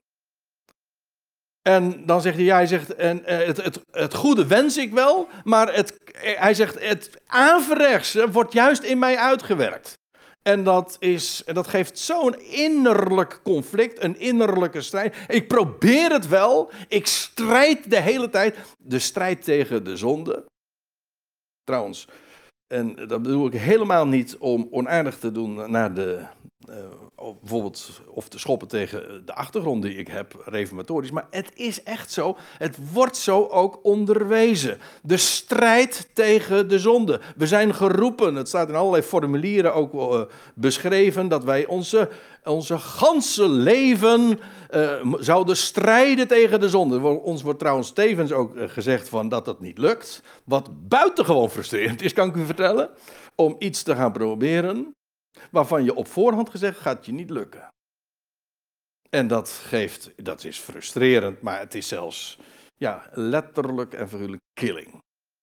En dan zegt hij, ja, hij zegt, en, uh, het, het, het goede wens ik wel, maar het, hij zegt, het averechtse wordt juist in mij uitgewerkt. En dat, is, en dat geeft zo'n innerlijk conflict, een innerlijke strijd. Ik probeer het wel, ik strijd de hele tijd, de strijd tegen de zonde. Trouwens, en dat bedoel ik helemaal niet om onaardig te doen naar de... Uh, of bijvoorbeeld of te schoppen tegen de achtergrond die ik heb, reformatorisch. Maar het is echt zo, het wordt zo ook onderwezen. De strijd tegen de zonde. We zijn geroepen, het staat in allerlei formulieren ook uh, beschreven, dat wij onze, onze ganse leven uh, zouden strijden tegen de zonde. Ons wordt trouwens tevens ook uh, gezegd van dat dat niet lukt. Wat buitengewoon frustrerend is, kan ik u vertellen, om iets te gaan proberen waarvan je op voorhand gezegd gaat je niet lukken. En dat geeft, dat is frustrerend, maar het is zelfs ja, letterlijk en figuurlijk killing.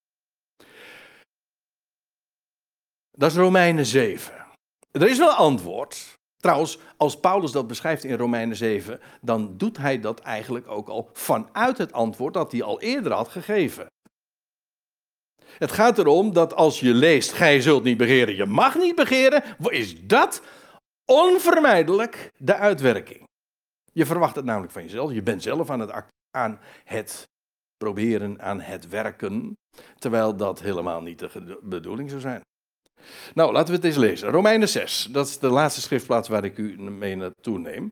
Dat is Romeinen zeven. Er is wel een antwoord. Trouwens, als Paulus dat beschrijft in Romeinen zeven, dan doet hij dat eigenlijk ook al vanuit het antwoord dat hij al eerder had gegeven. Het gaat erom dat als je leest, gij zult niet begeren, je mag niet begeren, is dat onvermijdelijk de uitwerking. Je verwacht het namelijk van jezelf, je bent zelf aan het, aan het proberen, aan het werken, terwijl dat helemaal niet de bedoeling zou zijn. Nou, laten we het eens lezen. Romeinen zes, dat is de laatste schriftplaats waar ik u mee naartoe neem.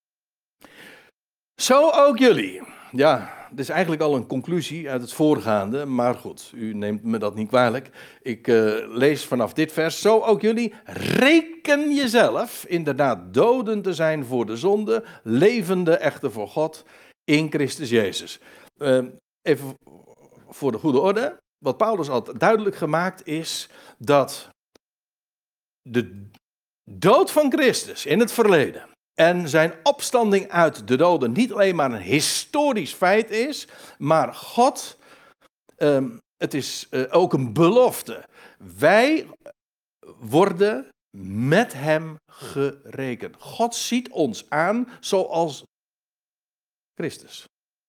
Zo ook jullie. Ja, dit is eigenlijk al een conclusie uit het voorgaande, maar goed, u neemt me dat niet kwalijk. Ik uh, lees vanaf dit vers, zo ook jullie, reken jezelf inderdaad doden te zijn voor de zonde, levende echter voor God in Christus Jezus. Uh, even voor de goede orde, wat Paulus al duidelijk gemaakt is, dat de dood van Christus in het verleden en zijn opstanding uit de doden niet alleen maar een historisch feit is, maar God, um, het is uh, ook een belofte. Wij worden met hem gerekend. God ziet ons aan zoals Christus.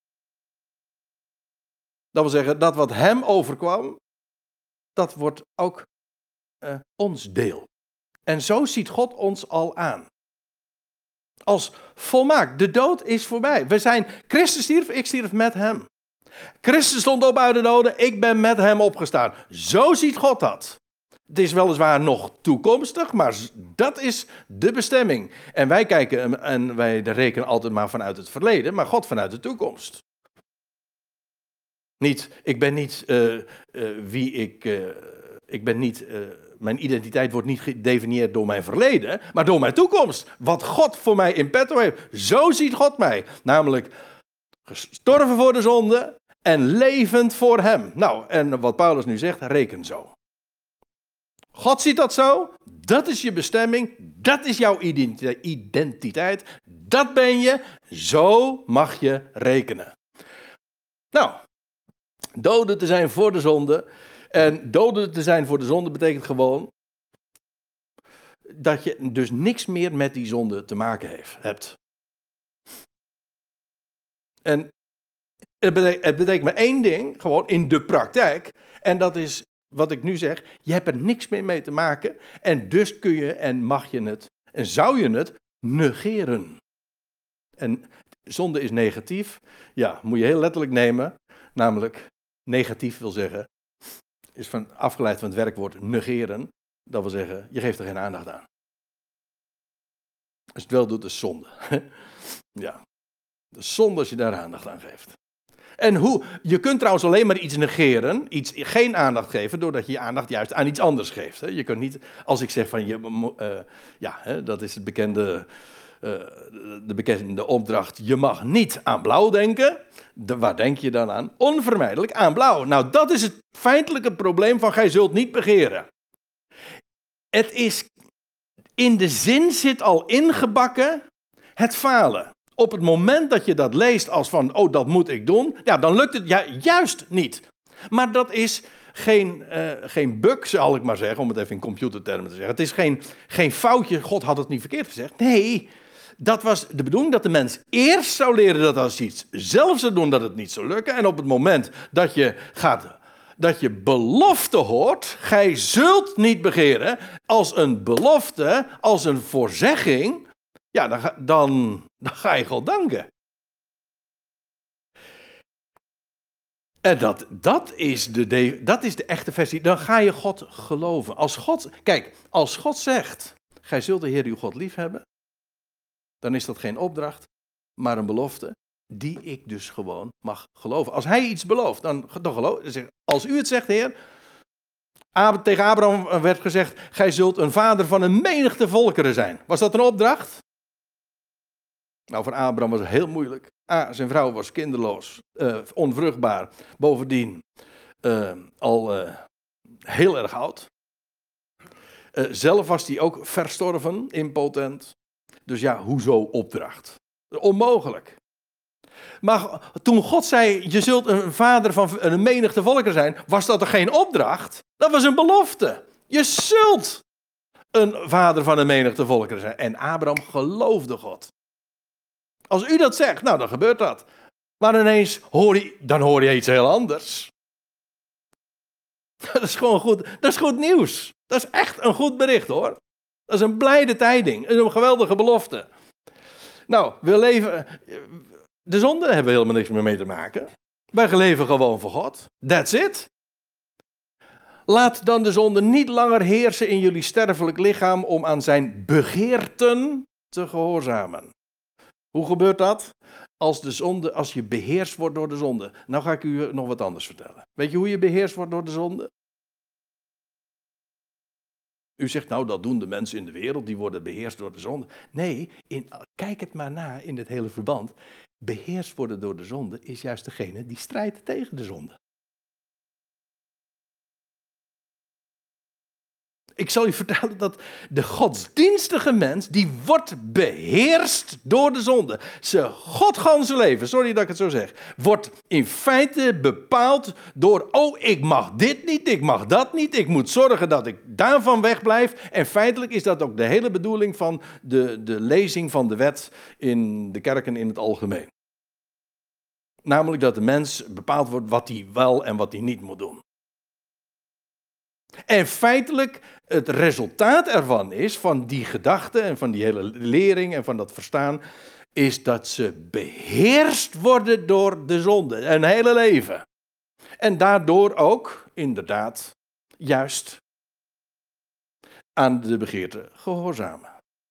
Dat wil zeggen, dat wat hem overkwam, dat wordt ook uh, ons deel. En zo ziet God ons al aan. Als volmaakt. De dood is voorbij. We zijn, Christus stierf, ik stierf met hem. Christus stond op uit de doden, ik ben met hem opgestaan. Zo ziet God dat. Het is weliswaar nog toekomstig, maar dat is de bestemming. En wij kijken en wij rekenen altijd maar vanuit het verleden, maar God vanuit de toekomst. Niet, ik ben niet uh, uh, wie ik, uh, ik ben niet, uh, mijn identiteit wordt niet gedefinieerd door mijn verleden, maar door mijn toekomst. Wat God voor mij in petto heeft, zo ziet God mij. Namelijk gestorven voor de zonde en levend voor hem. Nou, en wat Paulus nu zegt, reken zo. God ziet dat zo, dat is je bestemming, dat is jouw identiteit, dat ben je, zo mag je rekenen. Nou, doden te zijn voor de zonde, en doden te zijn voor de zonde betekent gewoon dat je dus niks meer met die zonde te maken heeft, hebt. En het betekent, het betekent maar één ding, gewoon in de praktijk, en dat is wat ik nu zeg, je hebt er niks meer mee te maken en dus kun je en mag je het en zou je het negeren. En zonde is negatief, ja, moet je heel letterlijk nemen, namelijk negatief wil zeggen, is van, afgeleid van het werkwoord negeren, dat wil zeggen, je geeft er geen aandacht aan. Als je het wel doet, is zonde. Ja, dat is zonde als je daar aandacht aan geeft. En hoe, je kunt trouwens alleen maar iets negeren, iets geen aandacht geven, doordat je je aandacht juist aan iets anders geeft. Hè. Je kunt niet, als ik zeg van, je, uh, ja, hè, dat is het bekende, uh, de bekende opdracht, je mag niet aan blauw denken. De, waar denk je dan aan? Onvermijdelijk aan blauw. Nou, dat is het feitelijke probleem van, gij zult niet begeren. Het is, in de zin zit al ingebakken het falen. Op het moment dat je dat leest als van, oh, dat moet ik doen, ja, dan lukt het ja, juist niet. Maar dat is geen, uh, geen bug, zal ik maar zeggen, om het even in computertermen te zeggen. Het is geen, geen foutje, God had het niet verkeerd gezegd. Nee, dat was de bedoeling dat de mens eerst zou leren dat als iets zelf zou doen, dat het niet zou lukken. En op het moment dat je gaat, dat je belofte hoort, gij zult niet begeren, als een belofte, als een voorzegging, ja, dan ga, dan, dan ga je God danken. En dat, dat, is de, dat is de echte versie. Dan ga je God geloven. Als God, kijk, als God zegt, gij zult de Heer uw God lief hebben, dan is dat geen opdracht, maar een belofte die ik dus gewoon mag geloven. Als hij iets belooft, dan, dan geloof ik. Als u het zegt, Heer, tegen Abraham werd gezegd, gij zult een vader van een menigte volkeren zijn. Was dat een opdracht? Nou, voor Abraham was het heel moeilijk. Ah, zijn vrouw was kinderloos, uh, onvruchtbaar. Bovendien uh, al uh, heel erg oud. Uh, zelf was hij ook verstorven, impotent. Dus ja, hoezo opdracht? Onmogelijk. Maar toen God zei, je zult een vader van een menigte volkeren zijn, was dat er geen opdracht? Dat was een belofte. Je zult een vader van een menigte volkeren zijn. En Abraham geloofde God. Als u dat zegt, nou dan gebeurt dat. Maar ineens hoor je, dan hoor je iets heel anders. Dat is gewoon goed, dat is goed nieuws. Dat is echt een goed bericht hoor. Dat is een blijde tijding, een geweldige belofte. Nou, we leven, de zonde hebben we helemaal niks meer mee te maken. Wij leven gewoon voor God. That's it. Laat dan de zonde niet langer heersen in jullie sterfelijk lichaam om aan zijn begeerten te gehoorzamen. Hoe gebeurt dat? Als de zonde, als je beheerst wordt door de zonde. Nou ga ik u nog wat anders vertellen. Weet je hoe je beheerst wordt door de zonde? U zegt, nou dat doen de mensen in de wereld, die worden beheerst door de zonde. Nee, in, kijk het maar na in het hele verband. Beheerst worden door de zonde is juist degene die strijdt tegen de zonde. Ik zal je vertellen dat de godsdienstige mens, die wordt beheerst door de zonde. Zijn godganse leven, sorry dat ik het zo zeg, wordt in feite bepaald door, oh, ik mag dit niet, ik mag dat niet, ik moet zorgen dat ik daarvan wegblijf. En feitelijk is dat ook de hele bedoeling van de, de lezing van de wet in de kerken in het algemeen. Namelijk dat de mens bepaald wordt wat hij wel en wat hij niet moet doen. En feitelijk, het resultaat ervan is, van die gedachte en van die hele lering en van dat verstaan, is dat ze beheerst worden door de zonde, een hele leven. En daardoor ook, inderdaad, juist aan de begeerte gehoorzamen.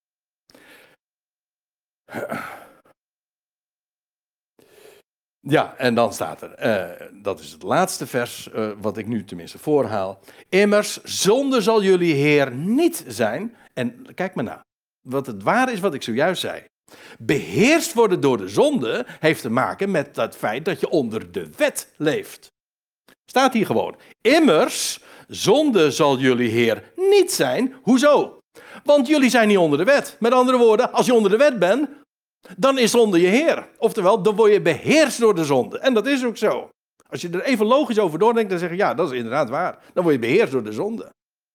Ja, en dan staat er, uh, dat is het laatste vers uh, wat ik nu tenminste voorhaal. Immers, zonde zal jullie Heer niet zijn. En kijk maar na, wat het waar is wat ik zojuist zei. Beheerst worden door de zonde heeft te maken met het feit dat je onder de wet leeft. Staat hier gewoon. Immers, zonde zal jullie Heer niet zijn. Hoezo? Want jullie zijn niet onder de wet. Met andere woorden, als je onder de wet bent, dan is zonde je heer. Oftewel, dan word je beheerst door de zonde. En dat is ook zo. Als je er even logisch over doordenkt, dan zeg je, ja, dat is inderdaad waar. Dan word je beheerst door de zonde.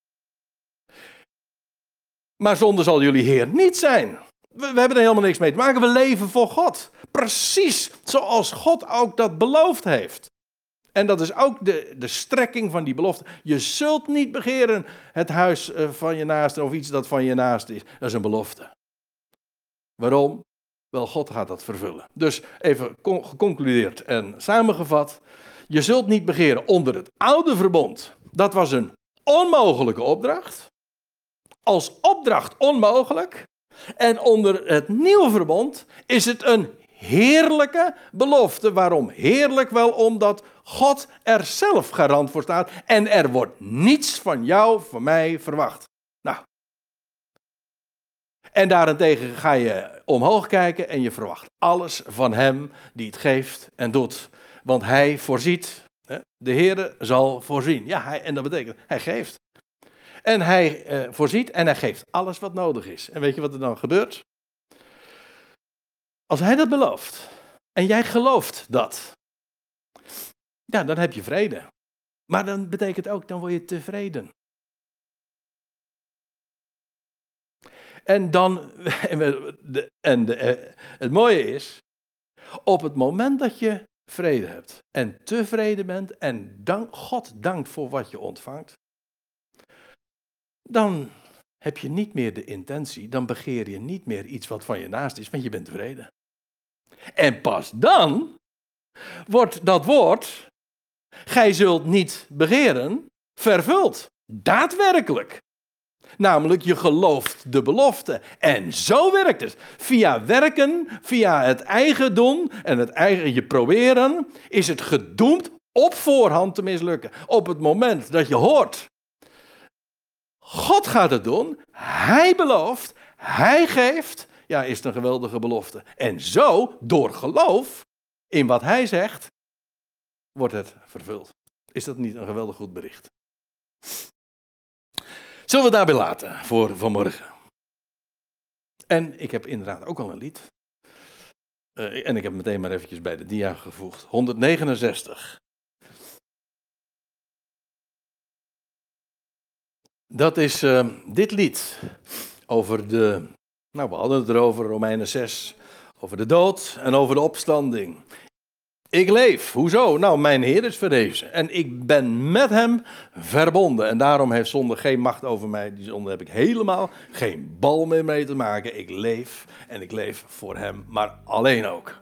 Maar zonde zal jullie heer niet zijn. We, we hebben er helemaal niks mee te maken. We leven voor God. Precies zoals God ook dat beloofd heeft. En dat is ook de, de strekking van die belofte. Je zult niet begeren het huis van je naaste of iets dat van je naaste is. Dat is een belofte. Waarom? Wel, God gaat dat vervullen. Dus even geconcludeerd en samengevat. Je zult niet begeren onder het oude verbond. Dat was een onmogelijke opdracht. Als opdracht onmogelijk. En onder het nieuwe verbond is het een heerlijke belofte. Waarom heerlijk? Wel omdat God er zelf garant voor staat. En er wordt niets van jou, van mij verwacht. Nou. En daarentegen ga je omhoog kijken en je verwacht alles van hem die het geeft en doet. Want hij voorziet, de Heere zal voorzien. Ja, hij, en dat betekent, hij geeft. En hij eh, voorziet en hij geeft alles wat nodig is. En weet je wat er dan gebeurt? Als hij dat belooft en jij gelooft dat, ja, dan heb je vrede. Maar dan betekent ook, dan word je tevreden. En dan, en de, het mooie is, op het moment dat je vrede hebt en tevreden bent en dank, God dankt voor wat je ontvangt, dan heb je niet meer de intentie, dan begeer je niet meer iets wat van je naast is, want je bent tevreden. En pas dan wordt dat woord, gij zult niet begeren, vervuld. Daadwerkelijk. Namelijk, je gelooft de belofte. En zo werkt het. Via werken, via het eigen doen en het eigen je proberen, is het gedoemd op voorhand te mislukken. Op het moment dat je hoort, God gaat het doen, hij belooft, hij geeft, ja, is het een geweldige belofte. En zo, door geloof in wat hij zegt, wordt het vervuld. Is dat niet een geweldig goed bericht? Zullen we het daarbij laten voor vanmorgen? En ik heb inderdaad ook al een lied. Uh, en ik heb meteen maar eventjes bij de dia gevoegd. honderdnegenenzestig. Dat is uh, dit lied over de, nou we hadden het erover, Romeinen zes, over de dood en over de opstanding. Ik leef, hoezo? Nou, mijn Heer is verrezen en ik ben met hem verbonden. En daarom heeft zonde geen macht over mij. Die zonde heb ik helemaal geen bal meer mee te maken. Ik leef en ik leef voor hem, maar alleen ook.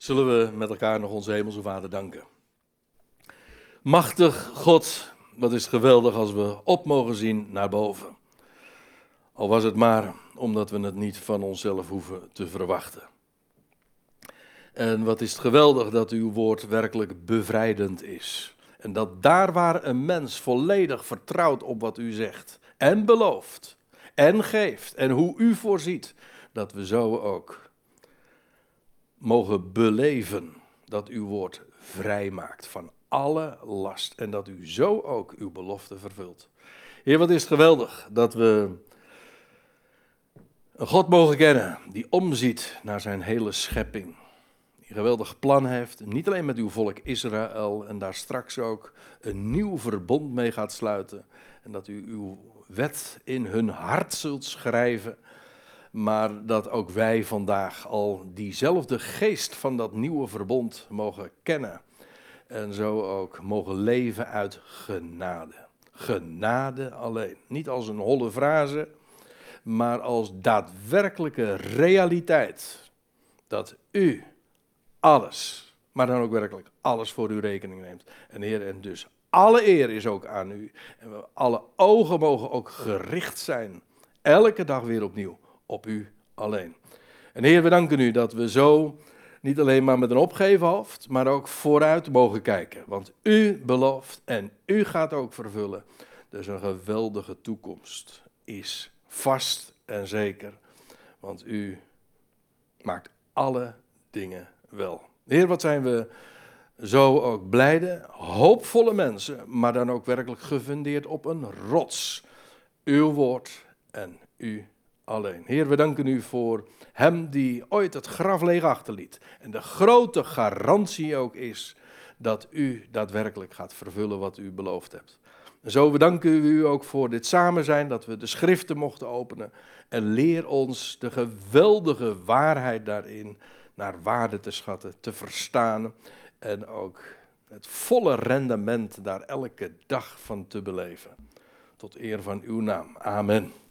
Zullen we met elkaar nog onze hemelse Vader danken. Machtig God, wat is het geweldig als we op mogen zien naar boven. Al was het maar omdat we het niet van onszelf hoeven te verwachten. En wat is het geweldig dat uw woord werkelijk bevrijdend is. En dat daar waar een mens volledig vertrouwt op wat u zegt en belooft en geeft en hoe u voorziet, dat we zo ook mogen beleven dat uw woord vrij maakt van alle last en dat u zo ook uw belofte vervult. Heer, wat is het geweldig dat we een God mogen kennen die omziet naar zijn hele schepping. Die een geweldig plan heeft, niet alleen met uw volk Israël en daar straks ook een nieuw verbond mee gaat sluiten. En dat u uw wet in hun hart zult schrijven. Maar dat ook wij vandaag al diezelfde geest van dat nieuwe verbond mogen kennen. En zo ook mogen leven uit genade. Genade alleen. Niet als een holle frase, maar als daadwerkelijke realiteit. Dat u alles, maar dan ook werkelijk alles voor uw rekening neemt. En Heer, en dus alle eer is ook aan u. En alle ogen mogen ook gericht zijn, elke dag weer opnieuw, op u alleen. En Heer, we danken u dat we zo niet alleen maar met een opgeven hoofd, maar ook vooruit mogen kijken. Want u belooft en u gaat ook vervullen. Dus een geweldige toekomst is vast en zeker. Want u maakt alle dingen wel. Heer, wat zijn we zo ook blijde, hoopvolle mensen, maar dan ook werkelijk gefundeerd op een rots. Uw woord en u alleen. Heer, we danken u voor hem die ooit het graf leeg achterliet. En de grote garantie ook is dat u daadwerkelijk gaat vervullen wat u beloofd hebt. En zo bedanken we u ook voor dit samen zijn, dat we de schriften mochten openen. En leer ons de geweldige waarheid daarin naar waarde te schatten, te verstaan. En ook het volle rendement daar elke dag van te beleven. Tot eer van uw naam. Amen.